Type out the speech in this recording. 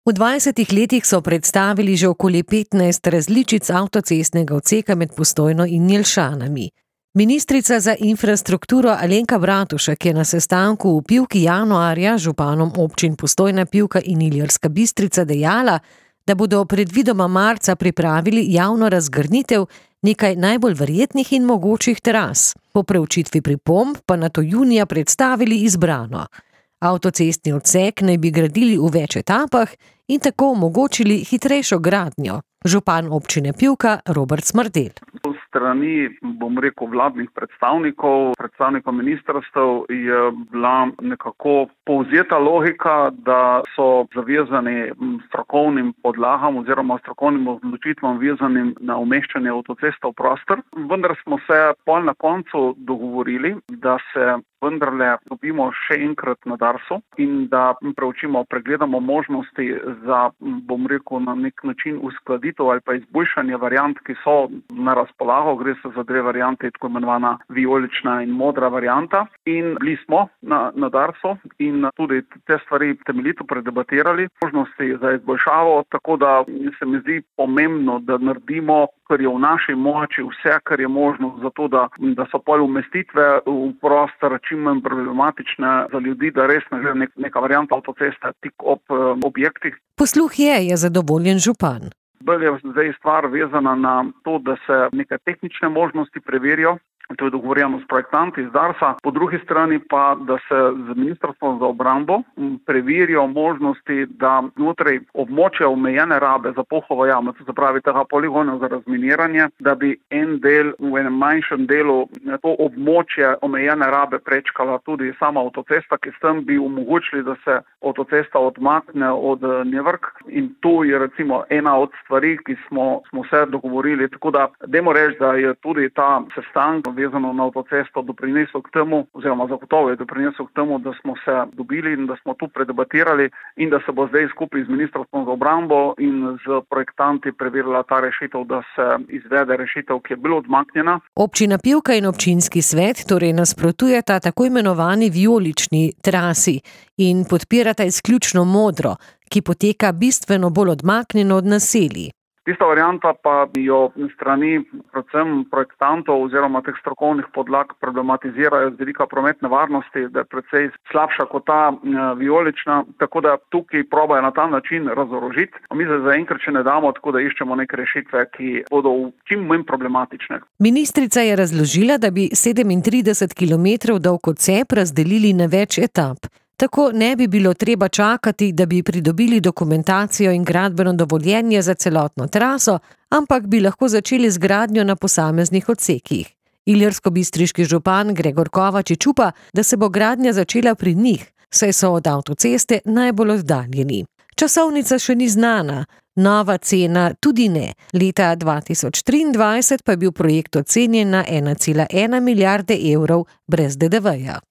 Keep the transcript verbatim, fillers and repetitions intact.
V dvajsetih letih so predstavili že okoli petnajst različic avtocestnega odseka med Postojno in Jelšanami. Ministrica za infrastrukturo Alenka Bratušek je na sestanku v Pivki januarja z županom občin Postojna, Pivka in Ilirska Bistrica dejala, da bodo predvidoma marca pripravili javno razgrnitev nekaj najbolj verjetnih in mogočih teras. Po preučitvi pripomb pa nato junija predstavili izbrano. Avtocestni odsek naj bi gradili v več etapah in tako omogočili hitrejšo gradnjo. Župan občine Pivka Robert Smrdelj. Strani, bom rekel, vladnih predstavnikov, predstavnikov ministrstev je bila nekako povzeta logika, da so zavezani strokovnim podlagam oziroma strokovnim odločitvam vezanim na umeščanje avtoceste v prostor. Vendar smo se pol na koncu dogovorili, da se vendarle dobimo še enkrat na Darsu in da preučimo, pregledamo možnosti za, bom rekel, na nek način uskladitev ali pa izboljšanje variant, ki so na razpolago. Gre se za dve variante, tako imenovana vijolična in modra varianta. In bili smo na, na Darsu in tudi te stvari temeljito predebatirali, možnosti za izboljšavo, tako da se mi zdi pomembno, da naredimo, kar je v naši moči, vse, kar je možno, zato da, da so pol umestitve v prostor čim manj problematične za ljudi, da res ne gre nek, neka varianta avtoceste tik ob um, objektih. Posluh je, je zadovoljen župan. Bolj je zdaj stvar vezana na to, da se neke tehnične možnosti preverijo. To je dogovorjeno s projektanti iz Darsa. Po drugi strani pa, da se z Ministrstvom za obrambo preverijo možnosti, da znotraj območja omejene rabe za Polhovo jamo, to se pravi tega poligona za razminiranje, da bi en del, v enem manjšem delu to območje omejene rabe prečkala tudi sama avtocesta, ki s tem bi omogočili, da se avtocesta odmakne od Nevrk. In to je recimo ena od stvari, ki smo, smo se dogovorili. Tako da, dajmo reči, da je tudi ta sestanek vezano na avtocesto doprinesel k temu, oziroma zagotovo je doprinesel k temu, da smo se dobili in da smo tu predebatirali in da se bo zdaj skupaj z Ministrstvom za obrambo in z projektanti preverila ta rešitev, da se izvede rešitev, ki je bila odmaknjena. Občina Pivka in občinski svet torej nasprotujeta tako imenovani vijolični trasi in podpirata izključno modro, ki poteka bistveno bolj odmaknjeno od naselij. Tista varianta pa jo strani predvsem projektantov oziroma teh strokovnih podlag problematizirajo z vidika prometne varnosti, da je precej slabša kot ta vijolična, tako da tukaj probajo na ta način razorožiti. Mi se zaenkrat še ne damo, tako da iščemo neke rešitve, ki bodo čim manj problematične. Ministrica je razložila, da bi sedemintrideset kilometrov dolg odsek razdelili na več etap. Tako ne bi bilo treba čakati, da bi pridobili dokumentacijo in gradbeno dovoljenje za celotno traso, ampak bi lahko začeli z gradnjo na posameznih odsekih. Ilirsko-bistriški župan Gregor Kovačič upa, da se bo gradnja začela pri njih, saj so od avtoceste najbolj oddaljeni. Časovnica še ni znana, nova cena tudi ne. Leta dva tisoč triindvajset pa je bil projekt ocenjen na ena cela ena milijarde evrov brez de de veja.